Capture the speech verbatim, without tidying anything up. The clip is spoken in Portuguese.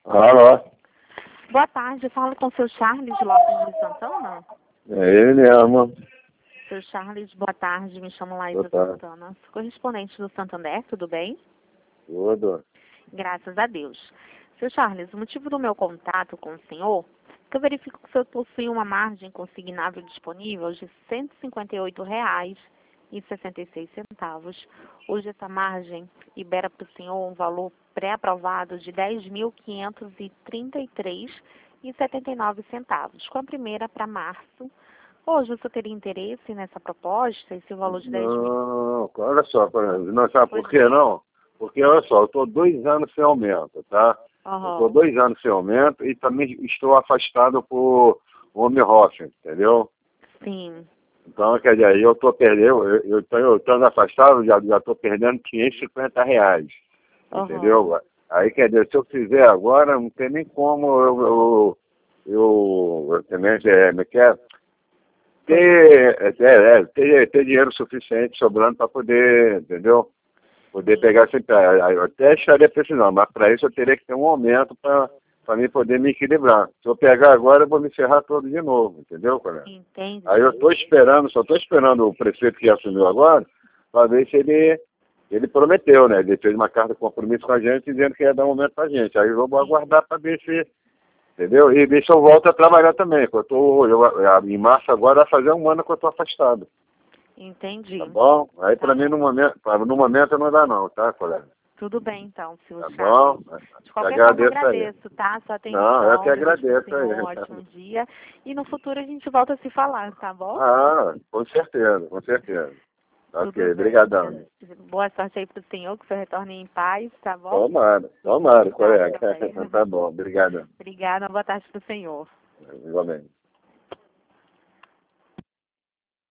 Alô? Boa tarde, falo com o seu Charles Lopes de Santana. É ele mesmo. Seu Charles, boa tarde, me chamo Laísa Boa tarde. Santana. Sou correspondente do Santander, tudo bem? Tudo. Graças a Deus. Seu Charles, o motivo do meu contato com o senhor é que eu verifico que o senhor possui uma margem consignável disponível de cento e cinquenta e oito reais e sessenta e seis centavos. Hoje essa margem libera para o senhor um valor pré-aprovado de dez mil quinhentos e trinta e três reais e setenta e nove centavos, com a primeira para março. Hoje o senhor teria interesse nessa proposta, esse valor de dez mil? Não, olha só, por exemplo, não sabe por Pois quê é. não? Porque, olha só, eu estou dois anos sem aumento, tá? Eu estou Aham. dois anos sem aumento e também estou afastado por home office, entendeu? Sim. Então, quer dizer, eu estou perdendo, eu eu estou eu estando afastado, já já estou perdendo quinhentos e cinquenta reais, Aham. entendeu? Aí, quer dizer, se eu fizer agora, não tem nem como eu, eu, eu, eu também, é, como é que é? ter, é, é, ter, ter dinheiro suficiente sobrando para poder, entendeu? Poder Sim. pegar sempre. Eu até estaria precisando, mas para isso eu teria que ter um aumento para mim poder me equilibrar. Se eu pegar agora, eu vou me ferrar todo de novo, entendeu, colega? Aí eu Entendi. estou esperando, só estou esperando o prefeito que assumiu agora, para ver se ele, ele prometeu, né? Ele fez uma carta de compromisso com a gente dizendo que ia dar um aumento para a gente. Aí eu vou aguardar para ver se. Entendeu? E deixa eu volto a trabalhar também. Que eu tô, eu, em março agora vai fazer um ano que eu estou afastado. Entendi. Tá bom? Aí Tá para mim bom. no momento, pra, no momento não dá não, tá, colega? Tudo bem, então, seu Tá Charles. bom? De Te qualquer forma, agradeço aí. agradeço, tá? Sua Não, eu que atenção. Desejo para o agradeço senhor um aí. ótimo dia. E no futuro a gente volta a se falar, tá bom? Ah, com certeza, com certeza. Tudo Ok, bem. brigadão. Boa sorte aí para o senhor, que o senhor retorne em paz, tá bom? Tomara, tomara, Tá, colega. também. Tá bom, obrigado. Obrigada, boa tarde para o senhor. Igualmente.